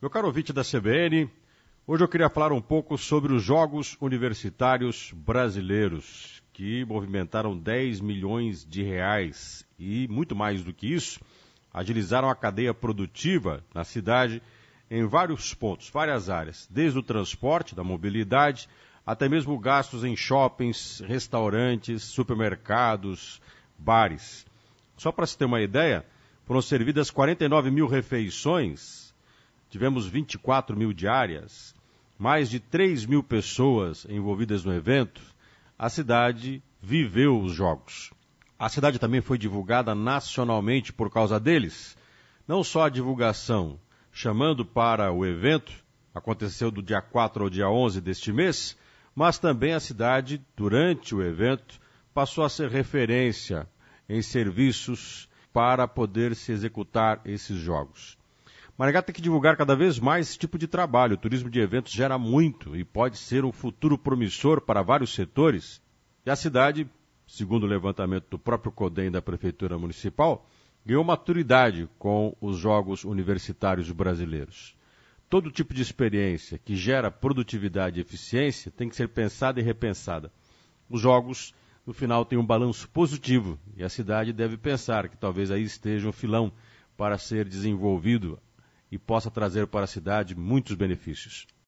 Meu caro ouvinte da CBN, hoje eu queria falar um pouco sobre os Jogos Universitários Brasileiros, que movimentaram 10 milhões de reais e, muito mais do que isso, agilizaram a cadeia produtiva na cidade em vários pontos, várias áreas, desde o transporte, da mobilidade, até mesmo gastos em shoppings, restaurantes, supermercados, bares. Só para se ter uma ideia, foram servidas 49 mil refeições, tivemos 24 mil diárias, mais de 3 mil pessoas envolvidas no evento. A cidade viveu os jogos. A cidade também foi divulgada nacionalmente por causa deles. Não só a divulgação, chamando para o evento, aconteceu do dia 4 ao dia 11 deste mês, mas também a cidade, durante o evento, passou a ser referência em serviços para poder se executar esses jogos. Maringá tem que divulgar cada vez mais esse tipo de trabalho. O turismo de eventos gera muito e pode ser um futuro promissor para vários setores. E a cidade, segundo o levantamento do próprio CODEM da Prefeitura Municipal, ganhou maturidade com os Jogos Universitários Brasileiros. Todo tipo de experiência que gera produtividade e eficiência tem que ser pensada e repensada. Os Jogos, no final, têm um balanço positivo e a cidade deve pensar que talvez aí esteja um filão para ser desenvolvido e possa trazer para a cidade muitos benefícios.